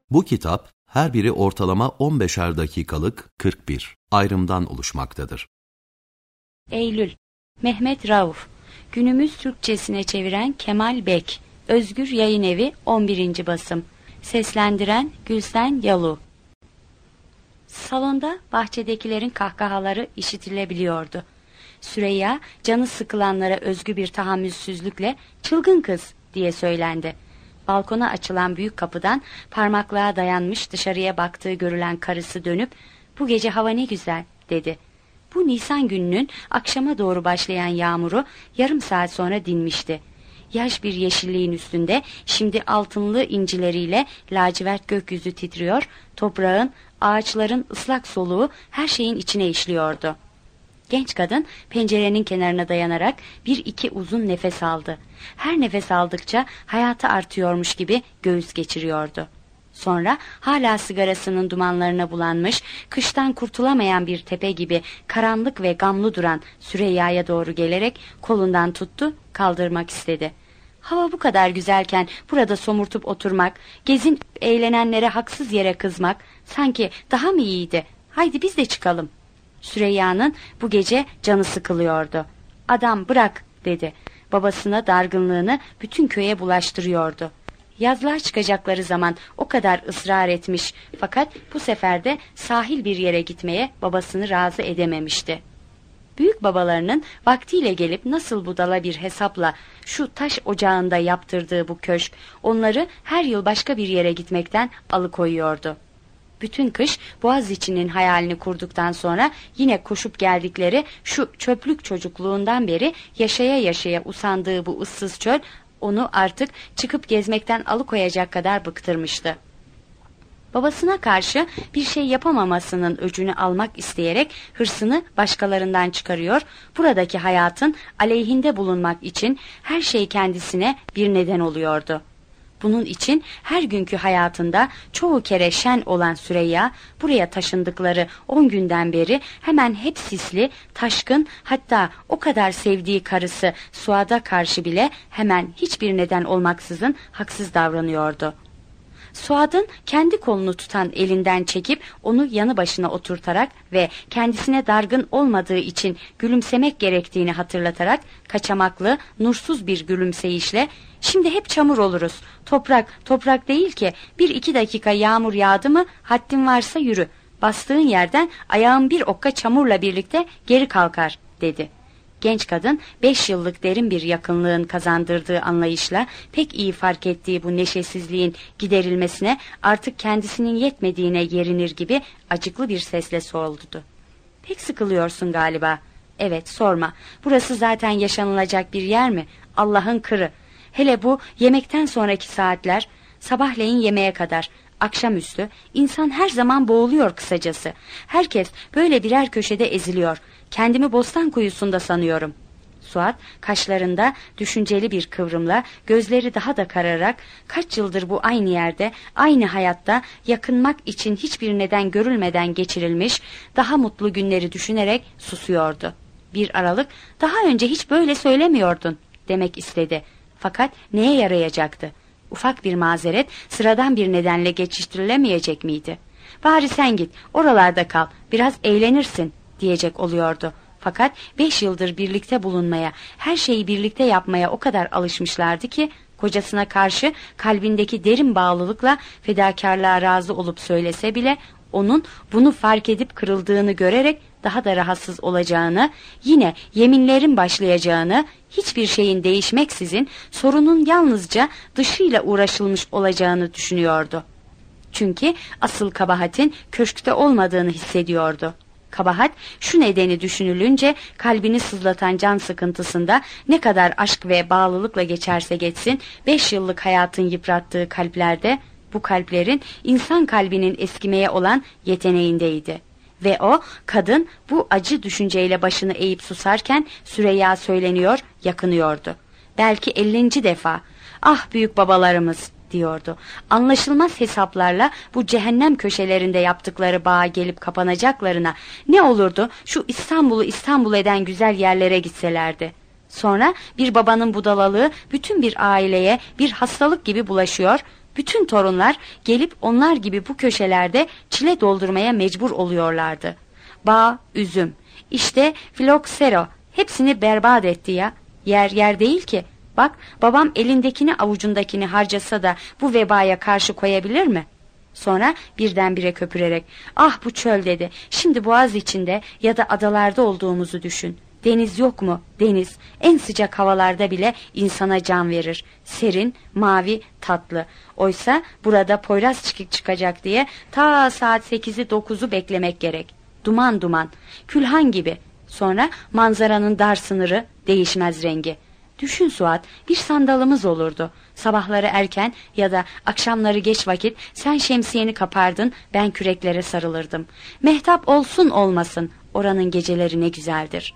Bu kitap her biri ortalama 15'er dakikalık 41 ayrımdan oluşmaktadır. Eylül, Mehmet Rauf, günümüz Türkçesine çeviren Kemal Bek, Özgür Yayınevi 11. basım, seslendiren Gülsen Yalu. Salonda bahçedekilerin kahkahaları işitilebiliyordu. Süreyya, canı sıkılanlara özgü bir tahammülsüzlükle "Çılgın kız!" diye söylendi. Balkona açılan büyük kapıdan parmaklığa dayanmış dışarıya baktığı görülen karısı dönüp "Bu gece hava ne güzel!" dedi. Bu Nisan gününün akşama doğru başlayan yağmuru yarım saat sonra dinmişti. Yaş bir yeşilliğin üstünde şimdi altınlı incileriyle lacivert gökyüzü titriyor, toprağın, ağaçların ıslak soluğu her şeyin içine işliyordu. Genç kadın pencerenin kenarına dayanarak bir iki uzun nefes aldı. Her nefes aldıkça hayatı artıyormuş gibi göğüs geçiriyordu. Sonra hala sigarasının dumanlarına bulanmış, kıştan kurtulamayan bir tepe gibi karanlık ve gamlı duran Süreyya'ya doğru gelerek kolundan tuttu, kaldırmak istedi. Hava bu kadar güzelken burada somurtup oturmak, gezin eğlenenlere haksız yere kızmak sanki daha mı iyiydi? Haydi biz de çıkalım. Süreyya'nın bu gece canı sıkılıyordu. "Adam bırak!" dedi. Babasına dargınlığını bütün köye bulaştırıyordu. Yazlığa çıkacakları zaman o kadar ısrar etmiş, fakat bu sefer de sahil bir yere gitmeye babasını razı edememişti. Büyük babalarının vaktiyle gelip nasıl budala bir hesapla şu taş ocağında yaptırdığı bu köşk onları her yıl başka bir yere gitmekten alıkoyuyordu. Bütün kış Boğaziçi'nin hayalini kurduktan sonra yine koşup geldikleri şu çöplük çocukluğundan beri yaşaya yaşaya usandığı bu ıssız çöl onu artık çıkıp gezmekten alıkoyacak kadar bıktırmıştı. Babasına karşı bir şey yapamamasının öcünü almak isteyerek hırsını başkalarından çıkarıyor, buradaki hayatın aleyhinde bulunmak için her şey kendisine bir neden oluyordu. Bunun için her günkü hayatında çoğu kere şen olan Süreyya, buraya taşındıkları 10 günden beri hemen hep sisli, taşkın, hatta o kadar sevdiği karısı Suad'a karşı bile hemen hiçbir neden olmaksızın haksız davranıyordu. Suad'ın kendi kolunu tutan elinden çekip onu yanı başına oturtarak ve kendisine dargın olmadığı için gülümsemek gerektiğini hatırlatarak kaçamaklı, nursuz bir gülümseyişle "Şimdi hep çamur oluruz. Toprak değil ki. 1-2 dakika yağmur yağdı mı haddin varsa yürü. Bastığın yerden ayağın bir okka çamurla birlikte geri kalkar," dedi. Genç kadın 5 yıllık derin bir yakınlığın kazandırdığı anlayışla pek iyi fark ettiği bu neşesizliğin giderilmesine artık kendisinin yetmediğine yerinir gibi acıklı bir sesle sordu. "Pek sıkılıyorsun galiba." "Evet, sorma. Burası zaten yaşanılacak bir yer mi? Allah'ın kırı. Hele bu yemekten sonraki saatler, sabahleyin yemeğe kadar, akşamüstü insan her zaman boğuluyor kısacası. Herkes böyle birer köşede eziliyor. Kendimi bostan kuyusunda sanıyorum." Suat kaşlarında düşünceli bir kıvrımla, gözleri daha da kararak kaç yıldır bu aynı yerde, aynı hayatta yakınmak için hiçbir neden görülmeden geçirilmiş daha mutlu günleri düşünerek susuyordu. Bir aralık "Daha önce hiç böyle söylemiyordun," demek istedi. Fakat neye yarayacaktı? Ufak bir mazeret sıradan bir nedenle geçiştirilemeyecek miydi? "Bari sen git, oralarda kal, biraz eğlenirsin," diyecek oluyordu. Fakat 5 yıldır birlikte bulunmaya, her şeyi birlikte yapmaya o kadar alışmışlardı ki kocasına karşı kalbindeki derin bağlılıkla fedakarlığa razı olup söylese bile onun bunu fark edip kırıldığını görerek daha da rahatsız olacağını, yine yeminlerin başlayacağını, hiçbir şeyin değişmeksizin sorunun yalnızca dışıyla uğraşılmış olacağını düşünüyordu. Çünkü asıl kabahatin köşkte olmadığını hissediyordu. Kabahat şu nedeni düşünülünce kalbini sızlatan can sıkıntısında ne kadar aşk ve bağlılıkla geçerse geçsin 5 yıllık hayatın yıprattığı kalplerde bu kalplerin insan kalbinin eskimeye olan yeteneğindeydi. Ve o kadın bu acı düşünceyle başını eğip susarken Süreyya söyleniyor, yakınıyordu. Belki 50. defa "Ah büyük babalarımız," diyordu. Anlaşılmaz hesaplarla bu cehennem köşelerinde yaptıkları bağa gelip kapanacaklarına ne olurdu şu İstanbul'u İstanbul eden güzel yerlere gitselerdi. Sonra bir babanın budalalığı bütün bir aileye bir hastalık gibi bulaşıyor, Bütün torunlar gelip onlar gibi bu köşelerde çile doldurmaya mecbur oluyorlardı. Bağ, üzüm, işte filoksero hepsini berbat etti ya. Yer yer değil ki. Bak, babam elindekini avucundakini harcasa da bu vebaya karşı koyabilir mi? Sonra birdenbire köpürerek, ah bu çöl dedi. Şimdi boğaz içinde ya da adalarda olduğumuzu düşün. Deniz yok mu? Deniz. En sıcak havalarda bile insana can verir. Serin, mavi, tatlı. Oysa burada Poyraz çıkacak diye ta saat 8'i 9'u beklemek gerek. Duman duman, külhan gibi. Sonra manzaranın dar sınırı, değişmez rengi. Düşün Suat, bir sandalımız olurdu. Sabahları erken ya da akşamları geç vakit sen şemsiyeni kapardın, ben küreklere sarılırdım. Mehtap olsun olmasın, oranın geceleri ne güzeldir.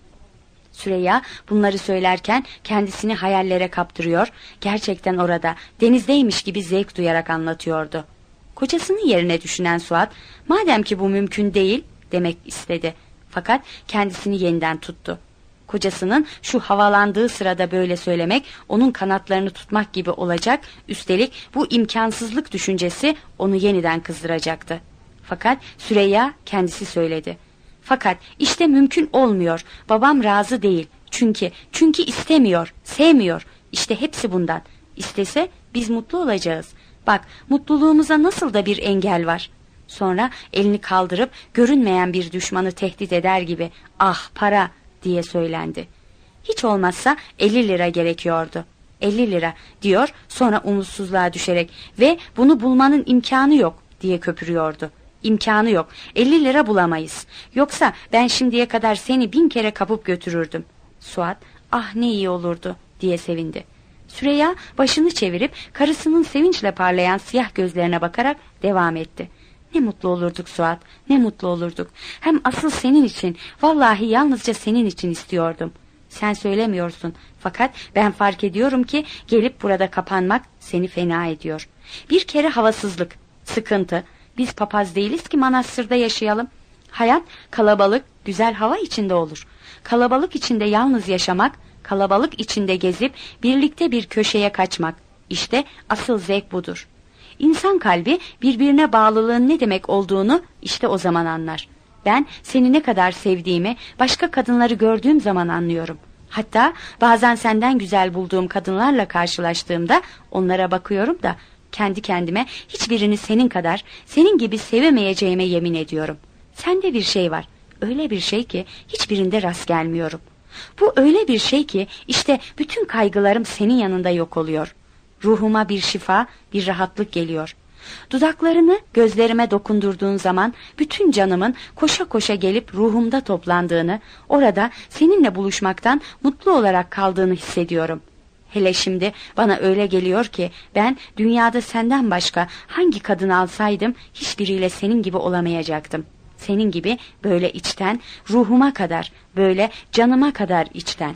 Süreyya bunları söylerken kendisini hayallere kaptırıyor, gerçekten orada, denizdeymiş gibi zevk duyarak anlatıyordu. Kocasının yerine düşünen Suat, madem ki bu mümkün değil demek istedi. Fakat kendisini yeniden tuttu. Kocasının şu havalandığı sırada böyle söylemek onun kanatlarını tutmak gibi olacak, üstelik bu imkansızlık düşüncesi onu yeniden kızdıracaktı. Fakat Süreyya kendisi söyledi. Fakat işte mümkün olmuyor, babam razı değil, çünkü istemiyor, sevmiyor, işte hepsi bundan. İstese biz mutlu olacağız. Bak, mutluluğumuza nasıl da bir engel var. Sonra elini kaldırıp görünmeyen bir düşmanı tehdit eder gibi, ah para diye söylendi. Hiç olmazsa 50 lira gerekiyordu. 50 lira diyor, sonra umutsuzluğa düşerek ve bunu bulmanın imkanı yok diye köpürüyordu. İmkanı yok, 50 lira bulamayız. Yoksa ben şimdiye kadar seni 1000 kere kapıp götürürdüm. Suat, ah ne iyi olurdu diye sevindi. Süreyya başını çevirip karısının sevinçle parlayan siyah gözlerine bakarak devam etti. Ne mutlu olurduk Suat, ne mutlu olurduk. Hem asıl senin için, vallahi yalnızca senin için istiyordum. Sen söylemiyorsun, fakat ben fark ediyorum ki gelip burada kapanmak seni fena ediyor. Bir kere havasızlık, sıkıntı. Biz papaz değiliz ki manastırda yaşayalım. Hayat kalabalık, güzel hava içinde olur. Kalabalık içinde yalnız yaşamak, kalabalık içinde gezip birlikte bir köşeye kaçmak. İşte asıl zevk budur. İnsan kalbi birbirine bağlılığın ne demek olduğunu işte o zaman anlar. Ben seni ne kadar sevdiğimi başka kadınları gördüğüm zaman anlıyorum. Hatta bazen senden güzel bulduğum kadınlarla karşılaştığımda onlara bakıyorum da kendi kendime hiçbirini senin kadar, senin gibi sevemeyeceğime yemin ediyorum. Sende bir şey var, öyle bir şey ki hiçbirinde rast gelmiyorum. Bu öyle bir şey ki işte bütün kaygılarım senin yanında yok oluyor. Ruhuma bir şifa, bir rahatlık geliyor. Dudaklarını gözlerime dokundurduğun zaman bütün canımın koşa koşa gelip ruhumda toplandığını, orada seninle buluşmaktan mutlu olarak kaldığını hissediyorum. Hele şimdi bana öyle geliyor ki ben dünyada senden başka hangi kadın alsaydım hiçbiriyle senin gibi olamayacaktım. Senin gibi böyle içten, ruhuma kadar, böyle canıma kadar içten.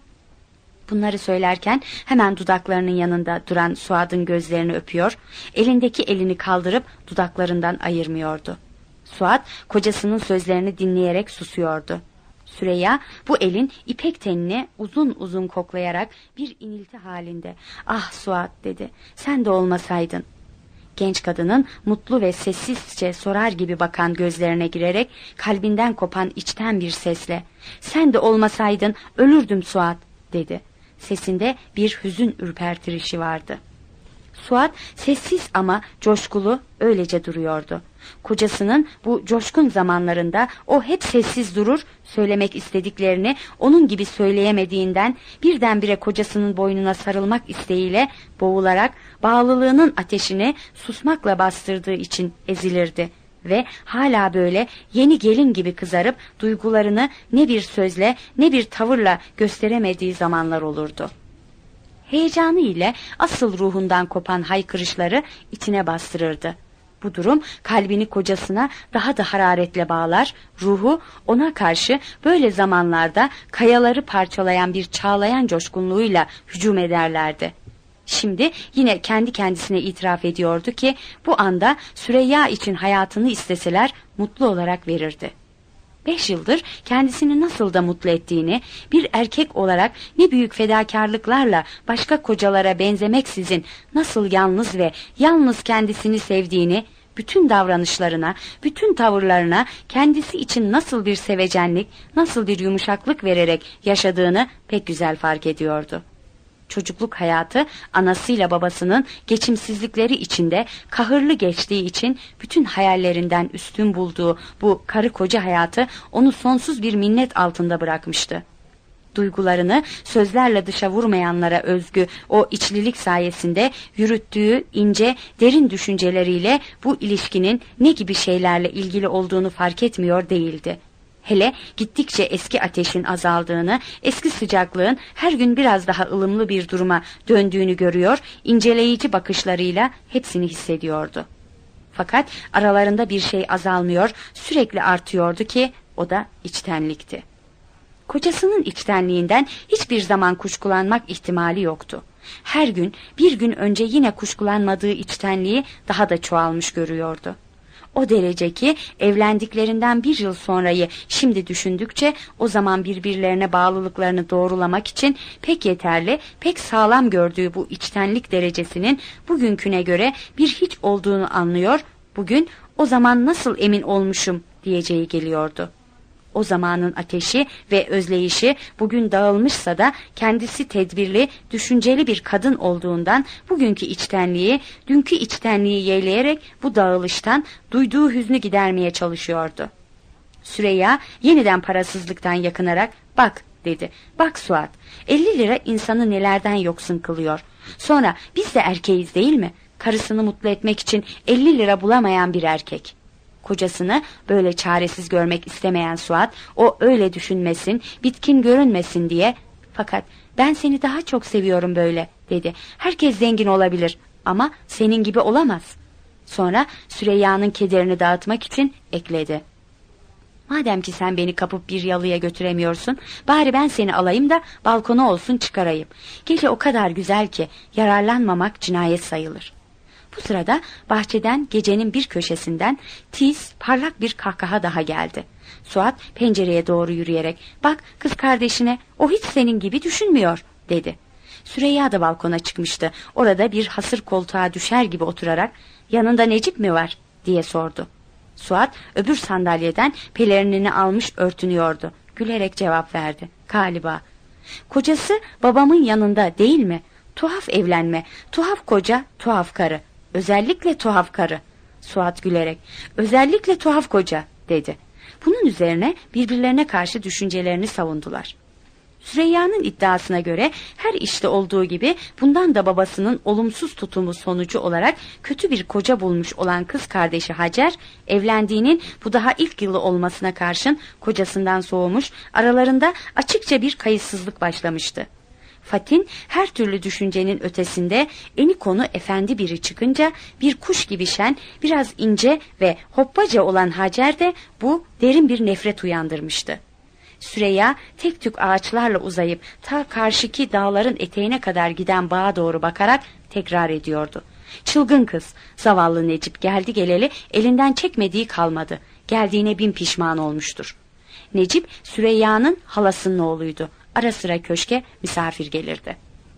Bunları söylerken hemen dudaklarının yanında duran Suat'ın gözlerini öpüyor, elindeki elini kaldırıp dudaklarından ayırmıyordu. Suat kocasının sözlerini dinleyerek susuyordu. Süreyya bu elin ipek tenini uzun uzun koklayarak bir inilti halinde, "Ah Suat," dedi, "sen de olmasaydın." Genç kadının mutlu ve sessizce sorar gibi bakan gözlerine girerek kalbinden kopan içten bir sesle, "Sen de olmasaydın ölürdüm Suat," dedi. Sesinde bir hüzün ürpertirişi vardı. Suat sessiz ama coşkulu öylece duruyordu. Kocasının bu coşkun zamanlarında o hep sessiz durur, söylemek istediklerini onun gibi söyleyemediğinden birdenbire kocasının boynuna sarılmak isteğiyle boğularak bağlılığının ateşini susmakla bastırdığı için ezilirdi. Ve hala böyle yeni gelin gibi kızarıp duygularını ne bir sözle ne bir tavırla gösteremediği zamanlar olurdu. Heyecanı ile asıl ruhundan kopan haykırışları içine bastırırdı. Bu durum kalbini kocasına daha da hararetle bağlar, ruhu ona karşı böyle zamanlarda kayaları parçalayan bir çağlayan coşkunluğuyla hücum ederlerdi. Şimdi yine kendi kendisine itiraf ediyordu ki bu anda Süreyya için hayatını isteseler mutlu olarak verirdi. 5 yıldır kendisini nasıl da mutlu ettiğini, bir erkek olarak ne büyük fedakarlıklarla başka kocalara benzemeksizin nasıl yalnız ve yalnız kendisini sevdiğini, bütün davranışlarına, bütün tavırlarına kendisi için nasıl bir sevecenlik, nasıl bir yumuşaklık vererek yaşadığını pek güzel fark ediyordu. Çocukluk hayatı anasıyla babasının geçimsizlikleri içinde kahırlı geçtiği için bütün hayallerinden üstün bulduğu bu karı koca hayatı onu sonsuz bir minnet altında bırakmıştı. Duygularını sözlerle dışa vurmayanlara özgü o içlilik sayesinde yürüttüğü ince, derin düşünceleriyle bu ilişkinin ne gibi şeylerle ilgili olduğunu fark etmiyor değildi. Hele gittikçe eski ateşin azaldığını, eski sıcaklığın her gün biraz daha ılımlı bir duruma döndüğünü görüyor, inceleyici bakışlarıyla hepsini hissediyordu. Fakat aralarında bir şey azalmıyor, sürekli artıyordu ki o da içtenlikti. Kocasının içtenliğinden hiçbir zaman kuşkulanmak ihtimali yoktu. Her gün, bir gün önce yine kuşkulanmadığı içtenliği daha da çoğalmış görüyordu. O derece ki evlendiklerinden 1 yıl sonrayı şimdi düşündükçe o zaman birbirlerine bağlılıklarını doğrulamak için pek yeterli, pek sağlam gördüğü bu içtenlik derecesinin bugünküne göre bir hiç olduğunu anlıyor, bugün o zaman nasıl emin olmuşum diyeceği geliyordu. O zamanın ateşi ve özleyişi bugün dağılmışsa da kendisi tedbirli, düşünceli bir kadın olduğundan bugünkü içtenliği, dünkü içtenliği yeğleyerek bu dağılıştan duyduğu hüznü gidermeye çalışıyordu. Süreyya yeniden parasızlıktan yakınarak "Bak," dedi, "bak Suat, 50 lira insanı nelerden yoksun kılıyor. Sonra biz de erkeğiz değil mi? Karısını mutlu etmek için 50 lira bulamayan bir erkek." Kocasını böyle çaresiz görmek istemeyen Suat, o öyle düşünmesin, bitkin görünmesin diye, "Fakat ben seni daha çok seviyorum böyle," dedi. "Herkes zengin olabilir ama senin gibi olamaz." Sonra Süreyya'nın kederini dağıtmak için ekledi: "Madem ki sen beni kapıp bir yalıya götüremiyorsun, bari ben seni alayım da balkona olsun çıkarayım. Gece o kadar güzel ki yararlanmamak cinayet sayılır." Bu sırada bahçeden gecenin bir köşesinden tiz, parlak bir kahkaha daha geldi. Suat pencereye doğru yürüyerek "Bak kız kardeşine, o hiç senin gibi düşünmüyor," dedi. Süreyya da balkona çıkmıştı. Orada bir hasır koltuğa düşer gibi oturarak "Yanında Necip mi var?" diye sordu. Suat öbür sandalyeden pelerinini almış örtünüyordu. Gülerek cevap verdi: "Galiba." "Kocası babamın yanında değil mi? Tuhaf evlenme, tuhaf koca, tuhaf karı. Özellikle tuhaf karı." Suat gülerek "Özellikle tuhaf koca," dedi. Bunun üzerine birbirlerine karşı düşüncelerini savundular. Süreyya'nın iddiasına göre her işte olduğu gibi bundan da babasının olumsuz tutumu sonucu olarak kötü bir koca bulmuş olan kız kardeşi Hacer, evlendiğinin bu daha ilk yılı olmasına karşın kocasından soğumuş, aralarında açıkça bir kayıtsızlık başlamıştı. Fatin her türlü düşüncenin ötesinde eni konu efendi biri çıkınca bir kuş gibi şen, biraz ince ve hoppaca olan Hacer de bu derin bir nefret uyandırmıştı. Süreyya tek tük ağaçlarla uzayıp ta karşıki dağların eteğine kadar giden bağa doğru bakarak tekrar ediyordu: "Çılgın kız, zavallı Necip geldi geleli elinden çekmediği kalmadı. Geldiğine bin pişman olmuştur." Necip Süreyya'nın halasının oğluydu. Ara sıra köşke misafir gelirdi.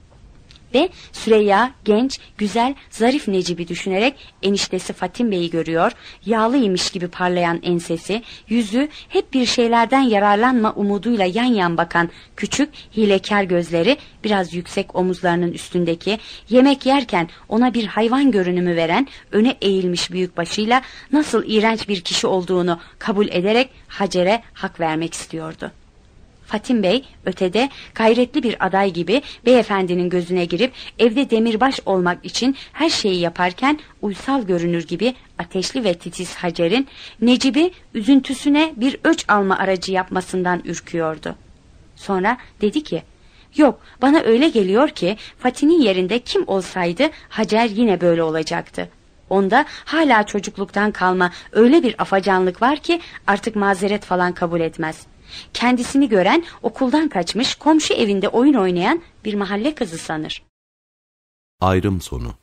Ve Süreyya genç, güzel, zarif Necip'i düşünerek eniştesi Fatim Bey'i görüyor, yağlıymış gibi parlayan ensesi, yüzü hep bir şeylerden yararlanma umuduyla yan yan bakan küçük, hilekar gözleri, biraz yüksek omuzlarının üstündeki, yemek yerken ona bir hayvan görünümü veren, öne eğilmiş büyük başıyla nasıl iğrenç bir kişi olduğunu kabul ederek Hacer'e hak vermek istiyordu. Fatim Bey ötede gayretli bir aday gibi beyefendinin gözüne girip evde demirbaş olmak için her şeyi yaparken uysal görünür gibi ateşli ve titiz Hacer'in Necip'i üzüntüsüne bir öç alma aracı yapmasından ürküyordu. Sonra dedi ki: "Yok, bana öyle geliyor ki Fatih'in yerinde kim olsaydı Hacer yine böyle olacaktı. Onda hala çocukluktan kalma öyle bir afacanlık var ki artık mazeret falan kabul etmez. Kendisini gören okuldan kaçmış komşu evinde oyun oynayan bir mahalle kızı sanır." Ayrım sonu.